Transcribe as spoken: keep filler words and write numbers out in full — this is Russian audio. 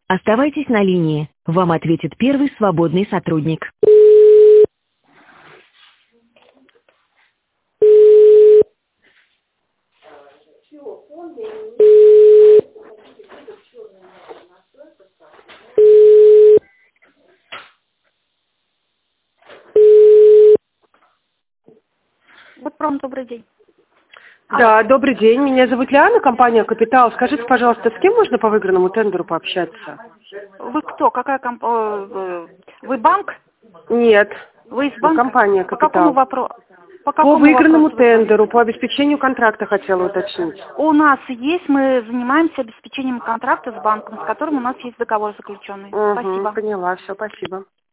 Оставайтесь на линии. Вам ответит первый свободный сотрудник. Водпром, добрый день. Да, добрый день. Меня зовут Лиана, компания «Капитал». Скажите, пожалуйста, с кем можно по выигранному тендеру пообщаться? Вы кто? Какая компания? Вы банк? Нет. Вы из Ну, банка? компания По какому «Капитал». вопросу? По По какому выигранному вопросу вы звоните? тендеру, по обеспечению контракта хотела уточнить. У нас есть, мы занимаемся обеспечением контракта с банком, с которым у нас есть договор заключенный. Угу, Спасибо. поняла, все, спасибо.